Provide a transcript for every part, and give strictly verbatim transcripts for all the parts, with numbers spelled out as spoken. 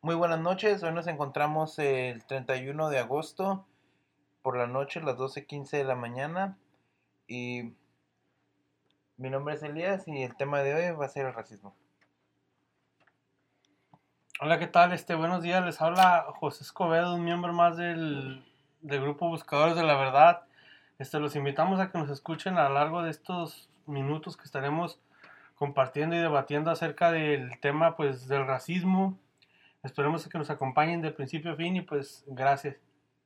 Muy buenas noches, hoy nos encontramos el treinta y uno de agosto por la noche, las doce quince de la mañana, y mi nombre es Elías y el tema de hoy va a ser el racismo. Hola, ¿qué tal? Este, buenos días, les habla José Escobedo, un miembro más del, del grupo Buscadores de la Verdad. Este, los invitamos a que nos escuchen a lo largo de estos minutos que estaremos compartiendo y debatiendo acerca del tema, pues, del racismo. Esperemos que nos acompañen de principio a fin y pues, gracias.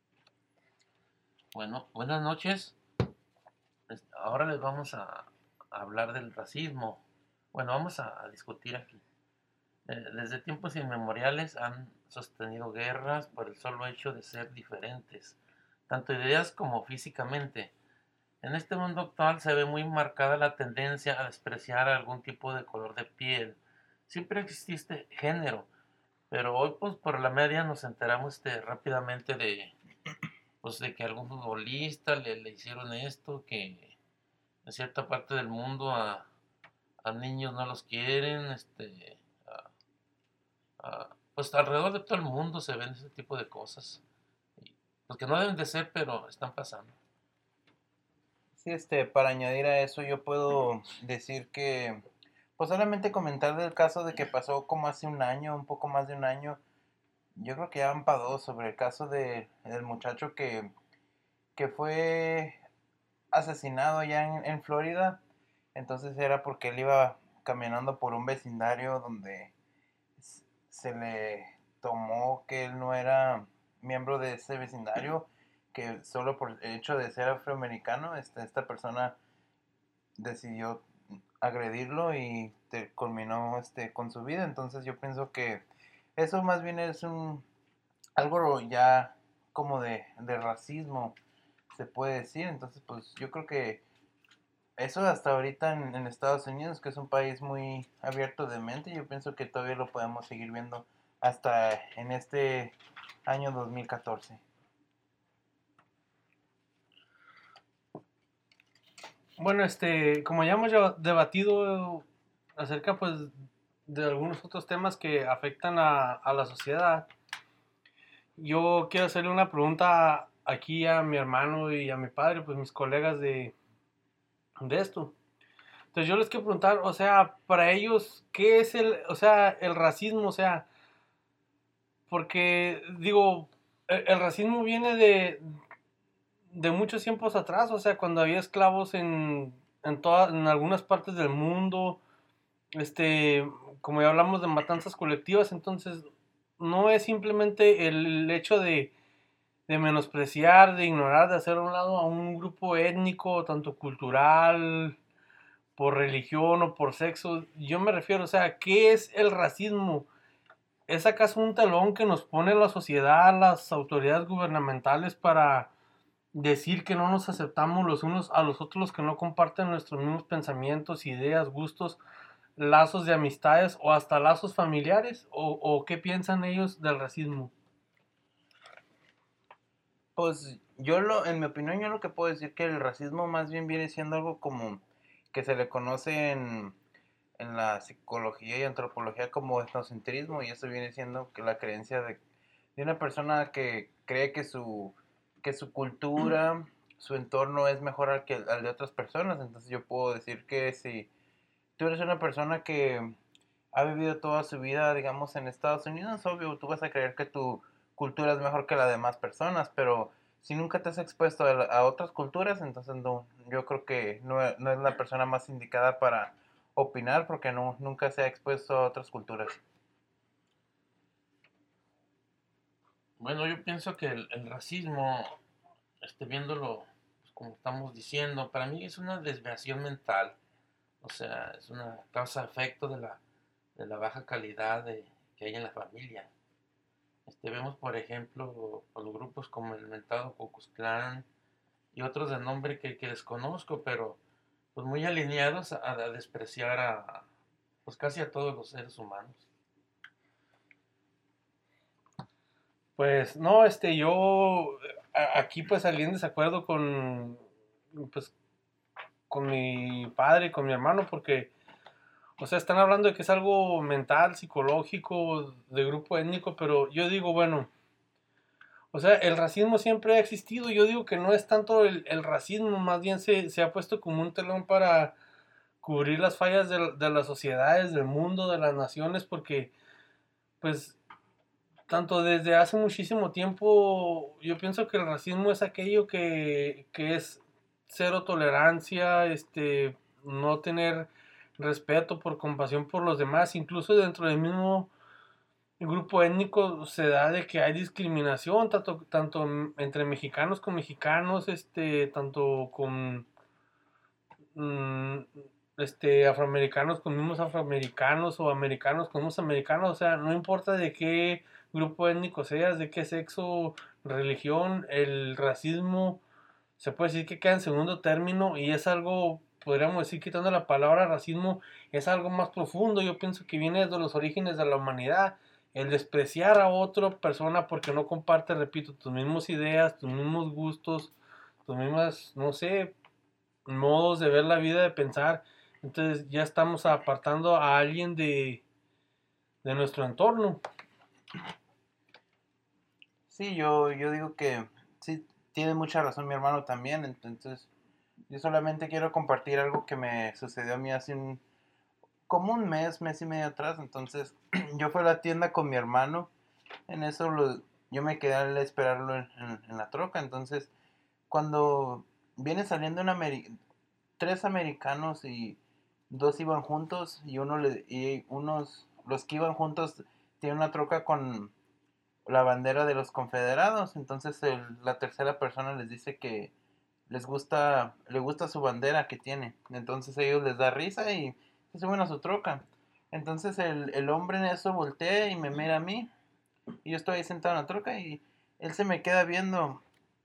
Bueno, buenas noches. Es- Ahora les vamos a, a hablar del racismo. Bueno, vamos a, a discutir aquí. Eh, desde tiempos inmemoriales han sostenido guerras por el solo hecho de ser diferentes, tanto ideas como físicamente. En este mundo actual se ve muy marcada la tendencia a despreciar algún tipo de color de piel. Siempre exististe género, pero hoy pues por la media nos enteramos este, rápidamente de, pues, de que algún futbolista le, le hicieron esto, que en cierta parte del mundo a, a niños no los quieren, este, a- a- pues alrededor de todo el mundo se ven ese tipo de cosas, y, pues que no deben de ser, pero están pasando. Sí, este, para añadir a eso yo puedo decir que, pues solamente comentar del caso de que pasó como hace un año, un poco más de un año, yo creo que ya van para dos, sobre el caso de, del muchacho que, que fue asesinado allá en, en Florida. Entonces era porque él iba caminando por un vecindario donde se le tomó que él no era miembro de ese vecindario, que solo por el hecho de ser afroamericano, este, esta persona decidió agredirlo y te, culminó este, con su vida. Entonces yo pienso que eso más bien es un algo ya como de, de racismo, se puede decir. Entonces pues yo creo que eso hasta ahorita en, en Estados Unidos, que es un país muy abierto de mente, yo pienso que todavía lo podemos seguir viendo hasta en este año dos mil catorce. Bueno, este, como ya hemos ya debatido acerca, pues, de algunos otros temas que afectan a, a la sociedad, yo quiero hacerle una pregunta aquí a mi hermano y a mi padre, pues mis colegas de, de esto. Entonces yo les quiero preguntar, o sea, para ellos, ¿qué es el, o sea, el racismo? O sea, porque digo, el, el racismo viene de, de muchos tiempos atrás, o sea, cuando había esclavos en, en, toda, en algunas partes del mundo, este, como ya hablamos de matanzas colectivas, entonces no es simplemente el hecho de de menospreciar, de ignorar, de hacer a un lado a un grupo étnico, tanto cultural, por religión o por sexo. Yo me refiero, o sea, ¿qué es el racismo? ¿Es acaso un talón que nos pone la sociedad, las autoridades gubernamentales para decir que no nos aceptamos los unos a los otros, los que no comparten nuestros mismos pensamientos, ideas, gustos, lazos de amistades o hasta lazos familiares? ¿O, o qué piensan ellos del racismo? Pues yo lo, en mi opinión, yo lo que puedo decir que el racismo más bien viene siendo algo como que se le conoce en, en la psicología y antropología como etnocentrismo, y eso viene siendo que la creencia de, de una persona que cree que su, que su cultura, su entorno es mejor al que al de otras personas. Entonces yo puedo decir que si tú eres una persona que ha vivido toda su vida, digamos, en Estados Unidos, obvio, tú vas a creer que tu cultura es mejor que la de más personas, pero si nunca te has expuesto a, a otras culturas, entonces no, yo creo que no, no es la persona más indicada para opinar porque no, nunca se ha expuesto a otras culturas. Bueno, yo pienso que el, el racismo, este, viéndolo pues, como estamos diciendo, para mí es una desviación mental, o sea, es una causa-efecto de la, de la baja calidad de, que hay en la familia. Este, vemos, por ejemplo, a los grupos como el mentado Ku Klux Klan y otros de nombre que, que desconozco, pero pues muy alineados a, a despreciar a pues casi a todos los seres humanos. Pues no, este, yo a- aquí pues salí en desacuerdo con, pues, con mi padre y con mi hermano porque O sea, están hablando de que es algo mental, psicológico, de grupo étnico, pero yo digo, bueno, o sea, el racismo siempre ha existido. Yo digo que no es tanto el, el racismo, más bien se, se ha puesto como un telón para cubrir las fallas de, de las sociedades, del mundo, de las naciones, porque, pues, tanto desde hace muchísimo tiempo, yo pienso que el racismo es aquello que, que es cero tolerancia, este, no tener respeto por compasión por los demás, incluso dentro del mismo grupo étnico se da de que hay discriminación, tanto, tanto entre mexicanos con mexicanos, este, tanto con mm, este, afroamericanos con mismos afroamericanos o americanos con mismos americanos, o sea, no importa de qué grupo étnico seas, de qué sexo, religión, el racismo se puede decir que queda en segundo término y es algo, podríamos decir, quitando la palabra racismo, es algo más profundo. Yo pienso que viene desde los orígenes de la humanidad. El despreciar a otra persona porque no comparte, repito, tus mismas ideas, tus mismos gustos, tus mismas, no sé, modos de ver la vida, de pensar. Entonces ya estamos apartando a alguien de, de nuestro entorno. Sí, yo, yo digo que sí, tiene mucha razón mi hermano también, entonces yo solamente quiero compartir algo que me sucedió a mí hace un, como un mes, mes y medio atrás, entonces yo fui a la tienda con mi hermano, en eso lo, yo me quedé a esperarlo en, en, en la troca, entonces cuando viene saliendo una ameri- tres americanos y dos iban juntos y uno le, y unos, los que iban juntos tienen una troca con la bandera de los confederados, entonces el, la tercera persona les dice que les gusta, le gusta su bandera que tiene, entonces a ellos les da risa y se suben a su troca, entonces el, el hombre en eso voltea y me mira a mí y yo estoy ahí sentado en la troca y él se me queda viendo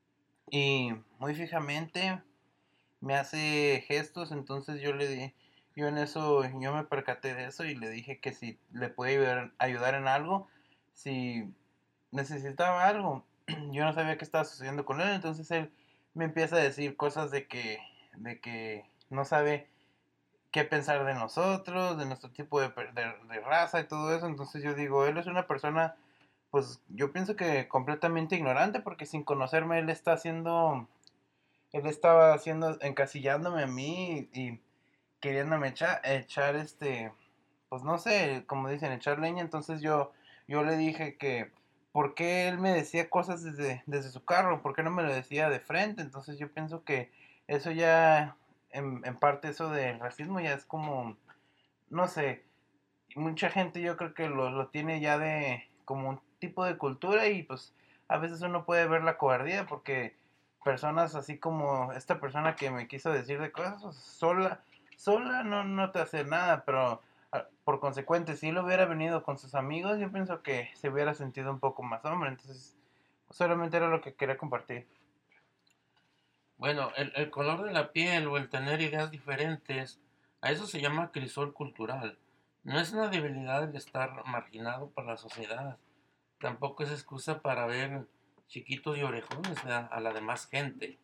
y muy fijamente me hace gestos, entonces yo le di, yo en eso, yo me percaté de eso y le dije que si le puede ayudar, ayudar en algo, si necesitaba algo. Yo no sabía qué estaba sucediendo con él, entonces él me empieza a decir cosas de que, de que no sabe qué pensar de nosotros, de nuestro tipo de, de, de raza y todo eso, entonces yo digo, él es una persona, pues yo pienso que completamente ignorante, porque sin conocerme él está haciendo, él estaba haciendo, encasillándome a mí y, y queriéndome echar, echar este, pues no sé, como dicen, echar leña. Entonces yo, yo le dije que, ¿por qué él me decía cosas desde, desde su carro? ¿Por qué no me lo decía de frente? Entonces yo pienso que eso ya, en, en parte eso del racismo ya es como, no sé, mucha gente yo creo que lo, lo tiene ya de como un tipo de cultura y pues a veces uno puede ver la cobardía porque personas así como esta persona que me quiso decir de cosas, pues, sola, sola no, no te hace nada, pero ah, por consecuente, si él hubiera venido con sus amigos, yo pienso que se hubiera sentido un poco más hombre, entonces solamente era lo que quería compartir. Bueno, el, el color de la piel o el tener ideas diferentes, a eso se llama crisol cultural. No es una debilidad el estar marginado por la sociedad. Tampoco es excusa para ver chiquitos y orejones a, a la demás gente.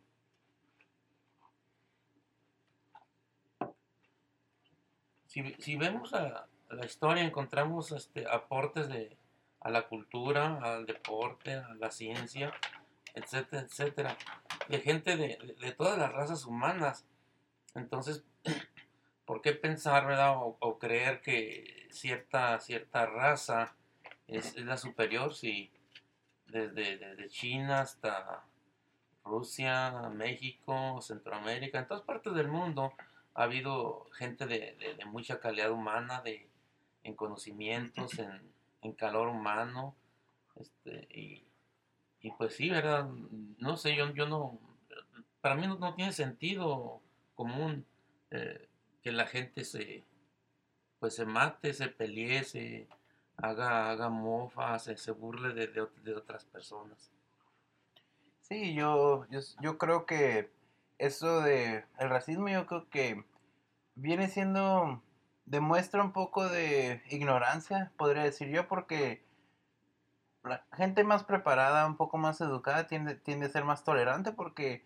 Si, si vemos a, a la historia, encontramos este, aportes de, a la cultura, al deporte, a la ciencia, etcétera, etcétera, de gente de, de, de todas las razas humanas. Entonces, ¿por qué pensar, verdad, o, o creer que cierta, cierta raza es, es la superior si desde, desde China hasta Rusia, México, Centroamérica, en todas partes del mundo ha habido gente de, de, de mucha calidad humana, de, en conocimientos, en, en calor humano, este, y, y pues sí, ¿verdad? No sé, yo, yo no, para mí no, no tiene sentido común eh, que la gente se, pues se mate, se pelee, se haga, haga mofa, se, se burle de, de, de otras personas. Sí, yo, yo, yo creo que eso de el racismo yo creo que viene siendo, demuestra un poco de ignorancia, podría decir yo, porque la gente más preparada, un poco más educada, tiende, tiende a ser más tolerante, porque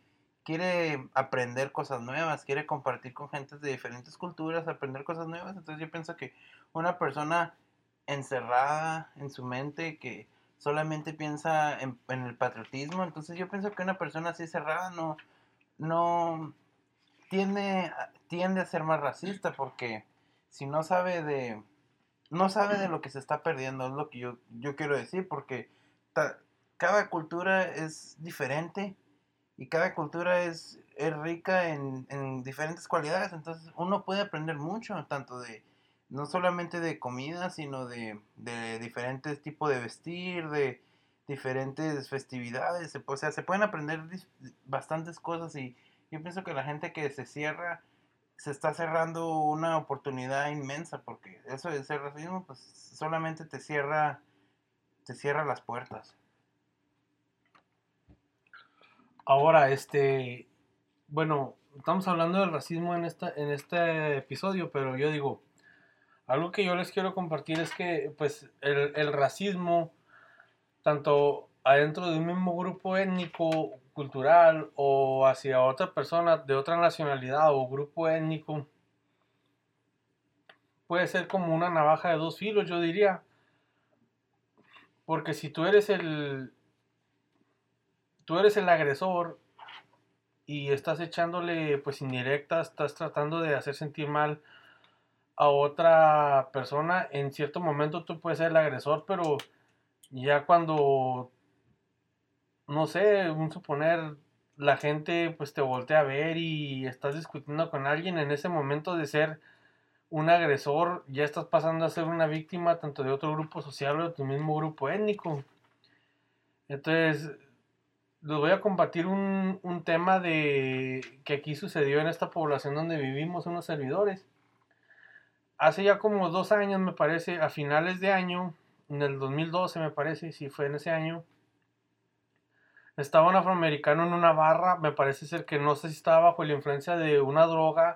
quiere aprender cosas nuevas, quiere compartir con gente de diferentes culturas, aprender cosas nuevas. Entonces yo pienso que una persona encerrada en su mente que solamente piensa en, en el patriotismo, entonces yo pienso que una persona así cerrada no, no tiende, tiende a ser más racista porque si no sabe de, no sabe de lo que se está perdiendo, es lo que yo, yo quiero decir, porque ta, cada cultura es diferente y cada cultura es, es rica en, en diferentes cualidades, entonces uno puede aprender mucho, tanto de, no solamente de comida, sino de, de diferentes tipos de vestir, de diferentes festividades, o sea, se pueden aprender bastantes cosas y yo pienso que la gente que se cierra, se está cerrando una oportunidad inmensa, porque eso de ser racismo, pues solamente te cierra, te cierra las puertas. Ahora, este, bueno, estamos hablando del racismo en esta, en este episodio, pero yo digo, algo que yo les quiero compartir es que, pues, el, el racismo, tanto adentro de un mismo grupo étnico, cultural, o hacia otra persona de otra nacionalidad o grupo étnico, puede ser como una navaja de dos filos, yo diría. Porque si tú eres el, tú eres el agresor y estás echándole pues indirectas, estás tratando de hacer sentir mal a otra persona, en cierto momento tú puedes ser el agresor, pero ya cuando, no sé, un suponer, la gente pues te voltea a ver y estás discutiendo con alguien, en ese momento de ser un agresor, ya estás pasando a ser una víctima tanto de otro grupo social o de tu mismo grupo étnico. Entonces, les voy a compartir un, un tema de que aquí sucedió en esta población donde vivimos, unos servidores. Hace ya como dos años, me parece, a finales de año, en el dos mil doce me parece, si fue en ese año, estaba un afroamericano en una barra, me parece ser que no sé si estaba bajo la influencia de una droga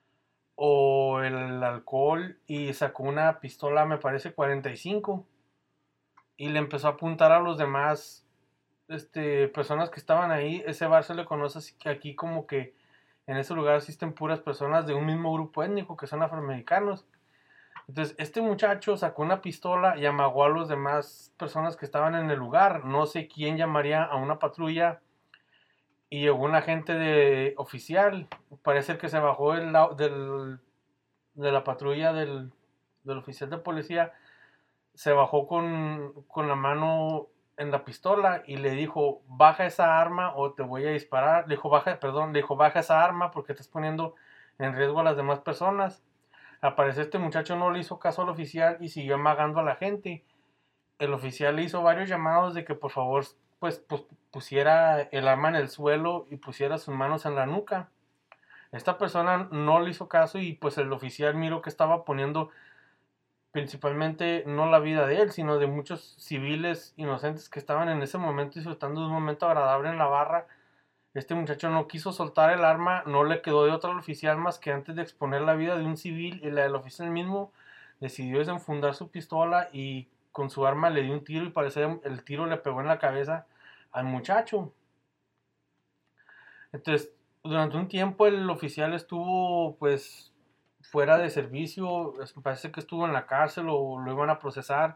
o el alcohol y sacó una pistola, me parece cuarenta y cinco, y le empezó a apuntar a los demás este, personas que estaban ahí. Ese bar se le conoce así que aquí como que en ese lugar existen puras personas de un mismo grupo étnico que son afroamericanos. Entonces este muchacho sacó una pistola y amagó a los demás personas que estaban en el lugar. No sé quién llamaría a una patrulla y llegó un agente de oficial. Parece que se bajó del, del, de la patrulla del, del oficial de policía, se bajó con, con la mano en la pistola y le dijo, baja esa arma o te voy a disparar. Le dijo, baja, perdón, le dijo, baja esa arma porque estás poniendo en riesgo a las demás personas. Al parecer este muchacho no le hizo caso al oficial y siguió amagando a la gente. El oficial le hizo varios llamados de que por favor pues, pues pusiera el arma en el suelo y pusiera sus manos en la nuca. Esta persona no le hizo caso y pues el oficial miró que estaba poniendo principalmente no la vida de él, sino de muchos civiles inocentes que estaban en ese momento disfrutando de un momento agradable en la barra. Este muchacho no quiso soltar el arma, no le quedó de otra al oficial más que antes de exponer la vida de un civil y la del oficial mismo decidió desenfundar su pistola y con su arma le dio un tiro y parece el tiro le pegó en la cabeza al muchacho. Entonces, durante un tiempo el oficial estuvo pues fuera de servicio, parece que estuvo en la cárcel o lo iban a procesar.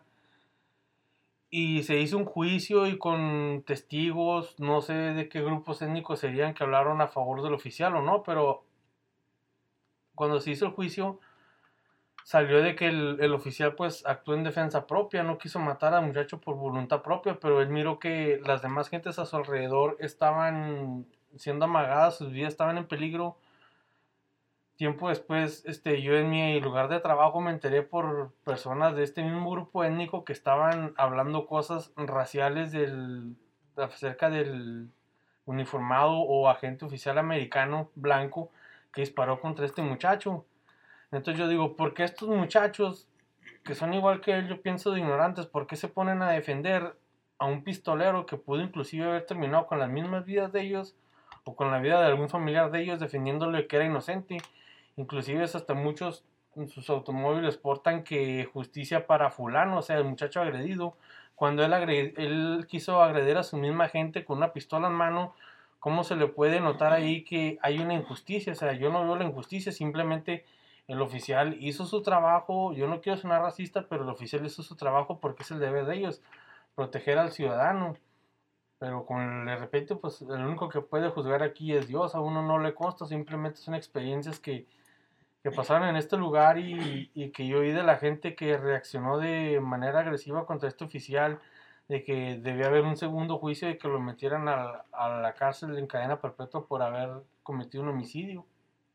Y se hizo un juicio y con testigos, no sé de qué grupos étnicos serían que hablaron a favor del oficial o no, pero cuando se hizo el juicio salió de que el, el oficial pues actuó en defensa propia, no quiso matar al muchacho por voluntad propia, pero él miró que las demás gentes a su alrededor estaban siendo amagadas, sus vidas estaban en peligro. Tiempo después, este, yo en mi lugar de trabajo me enteré por personas de este mismo grupo étnico que estaban hablando cosas raciales del, acerca del uniformado o agente oficial americano blanco que disparó contra este muchacho. Entonces yo digo, ¿por qué estos muchachos que son igual que él, yo pienso de ignorantes, por qué se ponen a defender a un pistolero que pudo inclusive haber terminado con las mismas vidas de ellos o con la vida de algún familiar de ellos defendiéndole que era inocente? Inclusive hasta muchos en sus automóviles portan que justicia para fulano, o sea, el muchacho agredido, cuando él, agred, él quiso agredir a su misma gente con una pistola en mano, ¿cómo se le puede notar ahí que hay una injusticia? O sea, yo no veo la injusticia, simplemente el oficial hizo su trabajo, yo no quiero sonar racista, pero el oficial hizo su trabajo porque es el deber de ellos, proteger al ciudadano. Pero con de repente, pues el único que puede juzgar aquí es Dios, a uno no le consta, simplemente son experiencias que, que pasaron en este lugar y, y que yo oí de la gente que reaccionó de manera agresiva contra este oficial, de que debía haber un segundo juicio y que lo metieran a, a la cárcel en cadena perpetua por haber cometido un homicidio.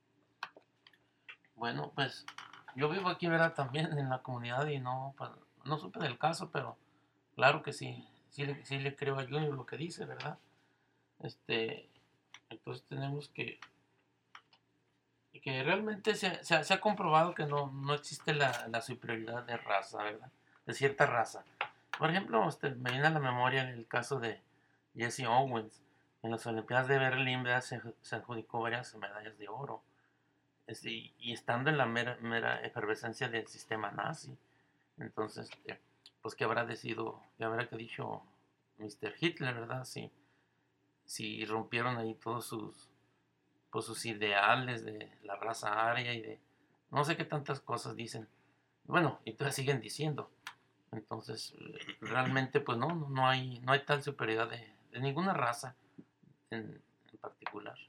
Bueno, pues yo vivo aquí, ¿verdad? También en la comunidad y no, pues, no supe del caso, pero claro que sí, sí le, sí le creo a Junior lo que dice, ¿verdad? Este, entonces tenemos que, que realmente se, se, ha- se ha comprobado que no, no existe la, la superioridad de raza, ¿verdad? De cierta raza. Por ejemplo, este, me viene a la memoria el caso de Jesse Owens. En las Olimpiadas de Berlín, ¿verdad? Se, se adjudicó varias medallas de oro. Este, y, y estando en la mera, mera efervescencia del sistema nazi. Entonces, eh, pues, ¿qué habrá decidido, qué habrá que dicho mister Hitler, ¿verdad? Si, si rompieron ahí todos sus, pues, sus ideales de la raza aria y de no sé qué tantas cosas dicen. Bueno, y todavía siguen diciendo. Entonces, eh, realmente, pues no, no, no hay, no hay tal superioridad de, de ninguna raza en, en particular.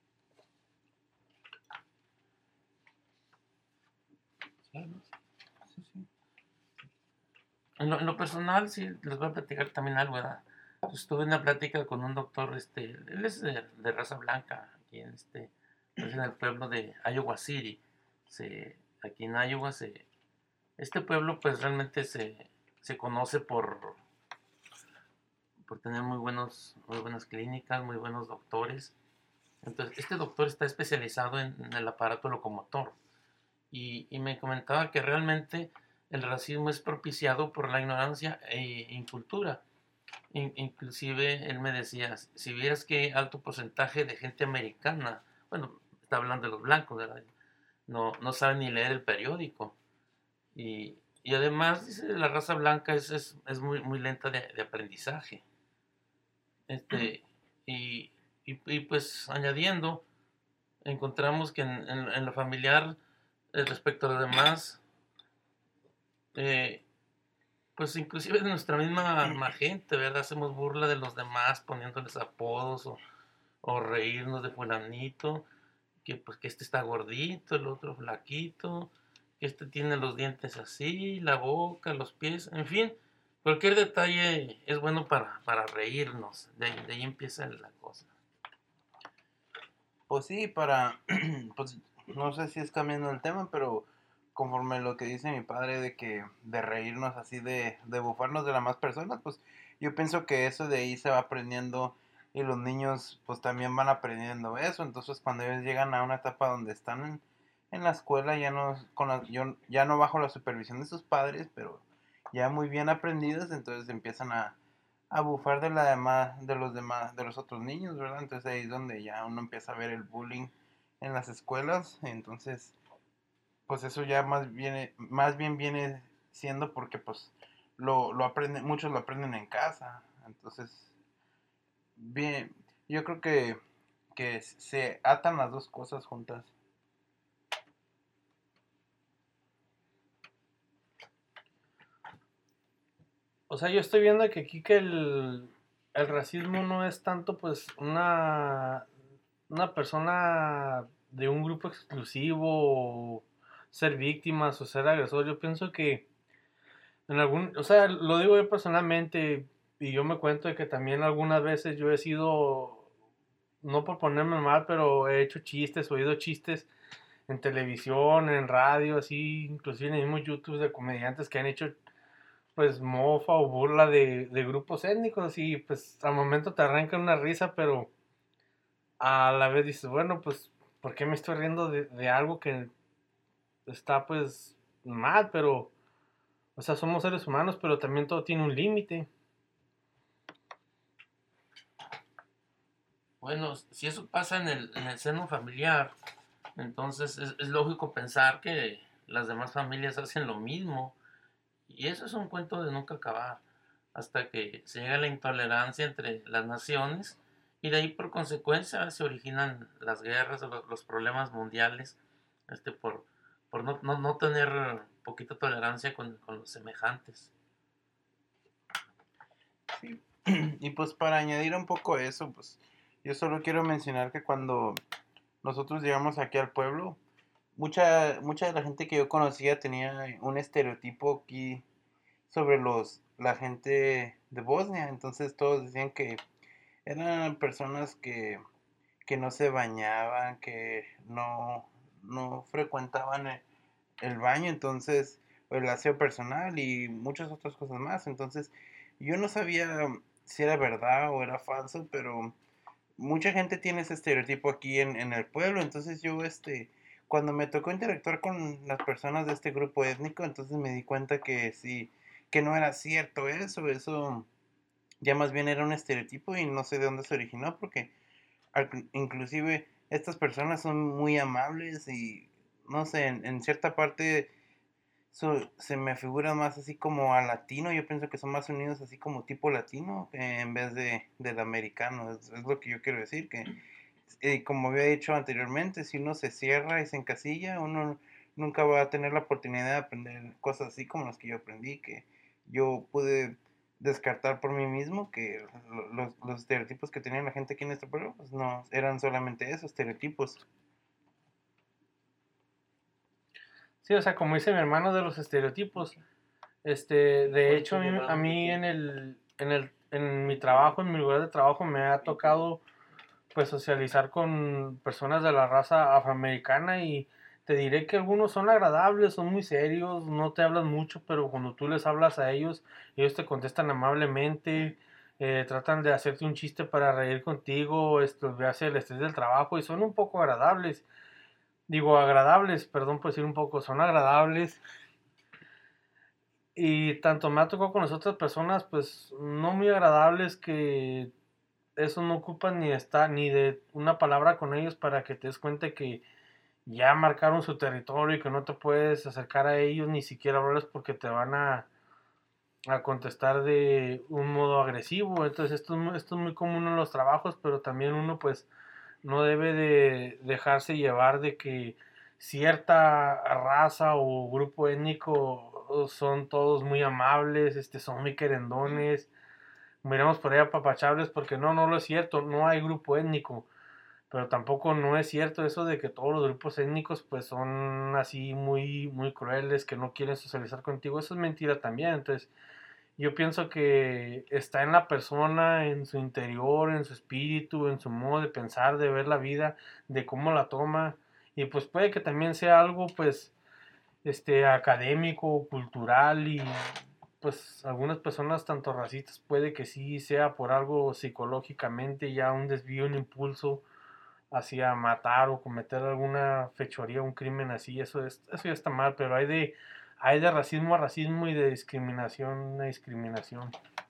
¿Sí? Sí, sí. En lo, en lo personal, sí, les voy a platicar también algo, ¿verdad? Pues, estuve en una plática con un doctor, este, él es de, de raza blanca, aquí en este, pues, en el pueblo de Iowa City. Se, aquí en Iowa, se, este pueblo, pues realmente se, se conoce por, por tener muy, buenos, muy buenas clínicas, muy buenos doctores. Entonces, este doctor está especializado en, en el aparato locomotor. Y, y me comentaba que realmente el racismo es propiciado por la ignorancia e incultura. In- inclusive él me decía, si vieras qué alto porcentaje de gente americana, bueno, está hablando de los blancos, ¿verdad? No, no saben ni leer el periódico. Y, y además, dice, la raza blanca es, es, es muy, muy lenta de, de aprendizaje. Este, y, y, y, pues añadiendo, encontramos que en, en, en lo familiar, eh, respecto a los demás, eh, pues inclusive de nuestra misma, misma gente, ¿verdad? Hacemos burla de los demás poniéndoles apodos o, o reírnos de fulanito, que pues que este está gordito, el otro flaquito, que este tiene los dientes así, la boca, los pies, en fin, cualquier detalle es bueno para, para reírnos, de, de ahí empieza la cosa. Pues sí, para, pues no sé si es cambiando el tema, pero conforme lo que dice mi padre de que de reírnos así, de, de bufarnos de las más personas, pues yo pienso que eso de ahí se va aprendiendo y los niños pues también van aprendiendo eso. Entonces cuando ellos llegan a una etapa donde están en, en la escuela, ya no, con la- yo, ya no bajo la supervisión de sus padres, pero ya muy bien aprendidos, entonces empiezan a a bufar de la demás, de los demás, de los otros niños, ¿verdad? Entonces ahí es donde ya uno empieza a ver el bullying en las escuelas, entonces, pues eso ya más viene, más bien viene siendo porque pues lo, lo aprenden, muchos lo aprenden en casa, entonces, bien, yo creo que, que se atan las dos cosas juntas. O sea, yo estoy viendo que aquí que el, el racismo no es tanto pues una, una persona de un grupo exclusivo, o ser víctimas o ser agresor. Yo pienso que en algún, o sea, lo digo yo personalmente y yo me cuento de que también algunas veces yo he sido, no por ponerme mal, pero he hecho chistes, oído chistes en televisión, en radio, así, inclusive en el mismo YouTube de comediantes que han hecho pues mofa o burla de, de grupos étnicos y pues al momento te arranca una risa, pero a la vez dices, bueno, pues, ¿por qué me estoy riendo de, de algo que está pues mal? Pero, o sea, somos seres humanos, pero también todo tiene un límite. Bueno, si eso pasa en el, en el seno familiar, entonces es, es lógico pensar que las demás familias hacen lo mismo. Y eso es un cuento de nunca acabar, hasta que se llega a la intolerancia entre las naciones Y de ahí por consecuencia se originan las guerras, los, los problemas mundiales, este, por, por no, no, no tener poquita tolerancia con, con los semejantes. Sí. Y pues para añadir un poco a eso, pues yo solo quiero mencionar que cuando nosotros llegamos aquí al pueblo, mucha, mucha de la gente que yo conocía tenía un estereotipo aquí sobre los, la gente de Bosnia. Entonces todos decían que eran personas que, que no se bañaban, que no, no frecuentaban el, el baño, entonces, o el aseo personal y muchas otras cosas más. Entonces, yo no sabía si era verdad o era falso, pero mucha gente tiene ese estereotipo aquí en, en el pueblo. Entonces yo, este, cuando me tocó interactuar con las personas de este grupo étnico, entonces me di cuenta que sí, que no era cierto eso, eso ya más bien era un estereotipo y no sé de dónde se originó, porque al- inclusive estas personas son muy amables y no sé, en, en cierta parte so- se me figura más así como a latino. Yo pienso que son más unidos así como tipo latino, eh, en vez de del americano. Es, es lo que yo quiero decir, que eh, como había dicho anteriormente, si uno se cierra y se encasilla, uno nunca va a tener la oportunidad de aprender cosas así como las que yo aprendí, que yo pude descartar por mí mismo que lo- los, los estereotipos que tenía la gente aquí en este pueblo, pues no, eran solamente esos estereotipos. Sí, o sea, como dice mi hermano de los estereotipos, este, de hecho, a mí, a Ahorita mí que- en el, en el, en mi trabajo, en mi lugar de trabajo, me ha tocado pues socializar con personas de la raza afroamericana y te diré que algunos son agradables, son muy serios, no te hablan mucho, pero cuando tú les hablas a ellos, ellos te contestan amablemente, eh, tratan de hacerte un chiste para reír contigo, esto, hace el estrés del trabajo y son un poco agradables. Digo, agradables, perdón por decir un poco, son agradables. Y tanto me ha tocado con las otras personas, pues no muy agradables que eso no ocupa ni estar ni de una palabra con ellos para que te des cuenta que ya marcaron su territorio y que no te puedes acercar a ellos ni siquiera hablarles porque te van a, a contestar de un modo agresivo. Entonces esto, es muy- esto es muy común en los trabajos, pero también uno pues no debe de dejarse llevar de que cierta raza o grupo étnico son todos muy amables, este, son muy querendones, miramos por ahí apapachables, porque no, no lo es cierto, no hay grupo étnico, pero tampoco no es cierto eso de que todos los grupos étnicos pues son así muy, muy crueles, que no quieren socializar contigo, eso es mentira también. Entonces yo pienso que está en la persona, en su interior, en su espíritu, en su modo de pensar, de ver la vida, de cómo la toma, y pues puede que también sea algo pues este académico, cultural y pues algunas personas tanto racistas puede que sí sea por algo psicológicamente ya un desvío, un impulso hacia matar o cometer alguna fechoría, un crimen así, eso es, eso ya está mal, pero hay de hay de racismo a racismo y de discriminación a discriminación.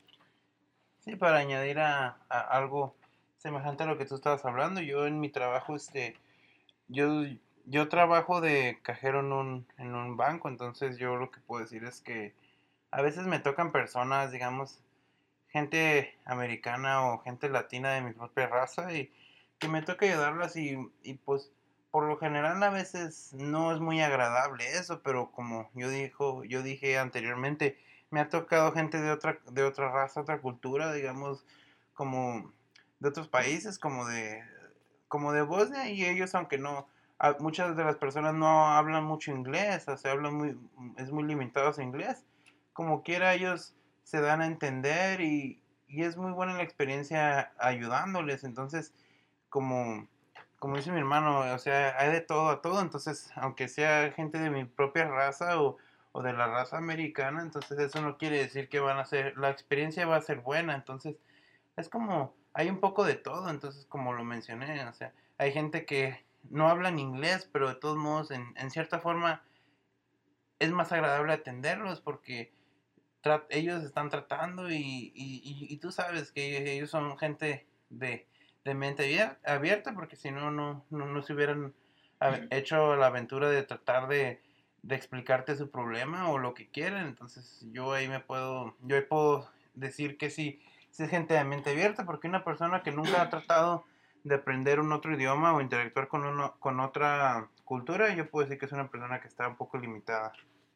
Sí, para añadir a, a algo semejante a lo que tú estabas hablando, yo en mi trabajo, este, yo, yo trabajo de cajero en un, en un banco. Entonces yo lo que puedo decir es que a veces me tocan personas, digamos, gente americana o gente latina de mi propia raza y que me toca ayudarlas y, y pues por lo general a veces no es muy agradable eso, pero como yo dijo, yo dije anteriormente, me ha tocado gente de otra, de otra raza, otra cultura, digamos, como de otros países, como de, como de Bosnia, y ellos aunque no, a- muchas de las personas no hablan mucho inglés, o sea, hablan muy, es muy limitado su inglés, como quiera ellos se dan a entender y, y es muy buena la experiencia ayudándoles. Entonces, como, como dice mi hermano, o sea, hay de todo a todo. Entonces, aunque sea gente de mi propia raza o, o de la raza americana, entonces eso no quiere decir que van a ser, la experiencia va a ser buena. Entonces, es como, hay un poco de todo. Entonces, como lo mencioné, o sea, hay gente que no hablan inglés, pero de todos modos, en, en cierta forma, es más agradable atenderlos porque tra- ellos están tratando y, y, y- y tú sabes que ellos son gente de, de mente abier- abierta, porque si no, no, no, no se hubieran a- hecho la aventura de tratar de, de explicarte su problema o lo que quieren. Entonces yo ahí me puedo, yo ahí puedo decir que si, si es gente de mente abierta, porque una persona que nunca ha tratado de aprender un otro idioma o interactuar con, uno, con otra cultura, yo puedo decir que es una persona que está un poco limitada.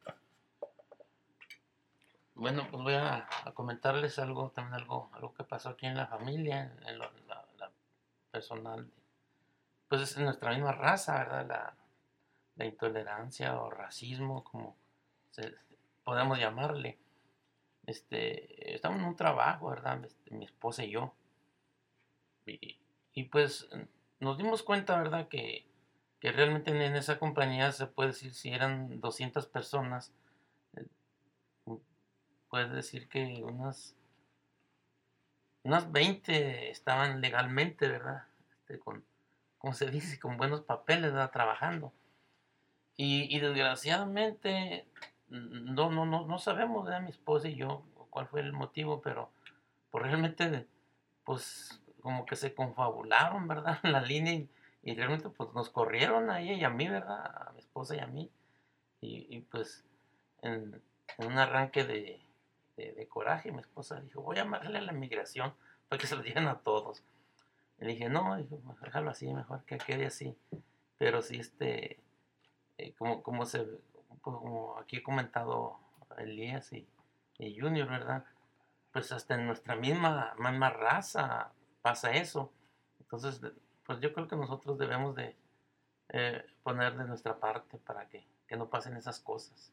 Bueno, pues voy a, a comentarles algo, también algo, algo que pasó aquí en la familia, en lo, la, la personal, pues es en nuestra misma raza, ¿verdad? La, la intolerancia o racismo, como se, podemos llamarle. Este, estamos en un trabajo, ¿verdad? Este, mi esposa y yo. Y, y pues nos dimos cuenta, ¿verdad? Que, que realmente en esa compañía se puede decir, si eran doscientas personas, eh, puedes decir que unas, unas veinte estaban legalmente, ¿verdad? Este, con, como se dice, con buenos papeles, ¿verdad? Trabajando. Y, y desgraciadamente, no, no, no, no sabemos, ¿verdad? Mi esposa y yo, cuál fue el motivo, pero pues realmente, pues como que se confabularon, ¿verdad? En la línea y, y realmente pues nos corrieron a ella y a mí, ¿verdad? A mi esposa y a mí. Y, y pues en, en un arranque de, de, de coraje, mi esposa dijo, voy a llamarle a la migración para que se lo digan a todos. Y le dije, no, dijo, déjalo así, mejor que quede así. Pero sí, este, eh, como, como, se, como aquí he comentado Elías y, y Junior, ¿verdad? Pues hasta en nuestra misma, misma raza pasa eso. Entonces, pues yo creo que nosotros debemos de eh, poner de nuestra parte para que, que no pasen esas cosas.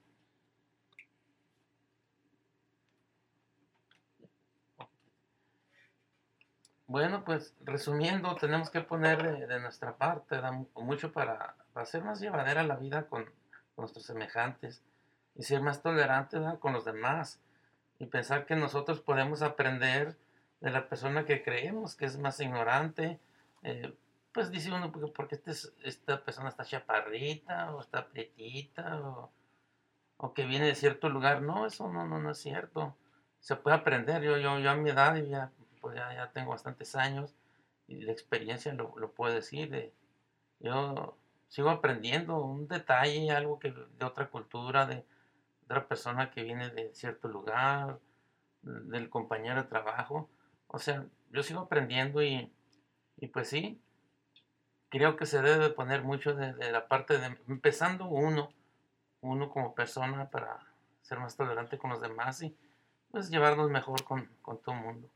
Bueno, pues resumiendo, tenemos que poner de, de nuestra parte, da mucho para, para hacer más llevadera la vida con, con nuestros semejantes y ser más tolerantes, ¿verdad? Con los demás y pensar que nosotros podemos aprender de la persona que creemos que es más ignorante. Eh, pues dice uno, porque, porque este es- esta persona está chaparrita o está prietita o, o que viene de cierto lugar. No, eso no, no, no es cierto. Se puede aprender. Yo, yo, yo a mi edad y ya, pues ya, ya tengo bastantes años y la experiencia lo, lo puedo decir. eh, yo sigo aprendiendo un detalle, algo que de otra cultura, de otra persona que viene de cierto lugar, del compañero de trabajo. O sea, yo sigo aprendiendo y, y pues sí, creo que se debe poner mucho de, de la parte de, empezando uno, uno como persona para ser más tolerante con los demás y pues llevarnos mejor con, con todo el mundo.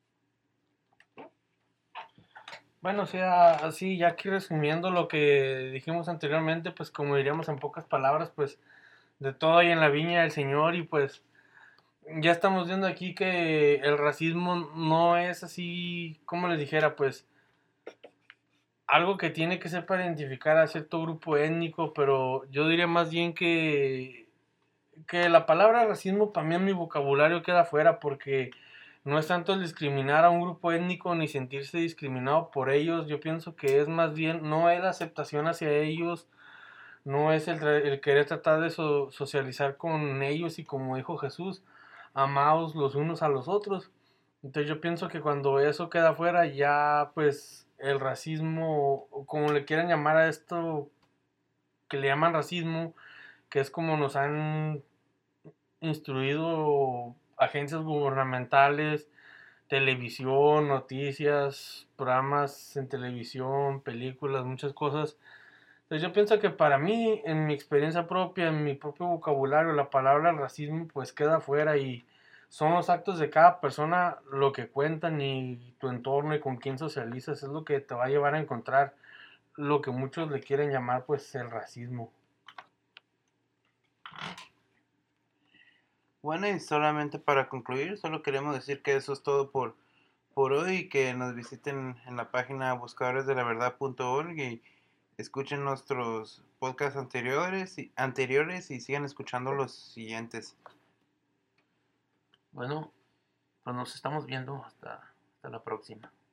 Bueno, o sea, así ya aquí resumiendo lo que dijimos anteriormente, pues como diríamos en pocas palabras, pues de todo hay en la viña del Señor y pues ya estamos viendo aquí que el racismo no es así, como les dijera, pues algo que tiene que ser para identificar a cierto grupo étnico, pero yo diría más bien que, que la palabra racismo para mí en mi vocabulario queda fuera porque no es tanto el discriminar a un grupo étnico ni sentirse discriminado por ellos, yo pienso que es más bien, no es la aceptación hacia ellos, no es el, el querer tratar de so, socializar con ellos y como dijo Jesús, amados los unos a los otros. Entonces yo pienso que cuando eso queda fuera ya pues el racismo, o como le quieran llamar a esto que le llaman racismo, que es como nos han instruido agencias gubernamentales, televisión, noticias, programas en televisión, películas, muchas cosas. Entonces yo pienso que para mí, en mi experiencia propia, en mi propio vocabulario, la palabra racismo pues queda fuera y son los actos de cada persona lo que cuentan y tu entorno y con quién socializas es lo que te va a llevar a encontrar lo que muchos le quieren llamar pues el racismo. Bueno, y solamente para concluir, solo queremos decir que eso es todo por, por hoy y que nos visiten en la página buscadores de la verdad punto org y escuchen nuestros podcasts anteriores y, anteriores y sigan escuchando los siguientes. Bueno, pues nos estamos viendo hasta, hasta la próxima.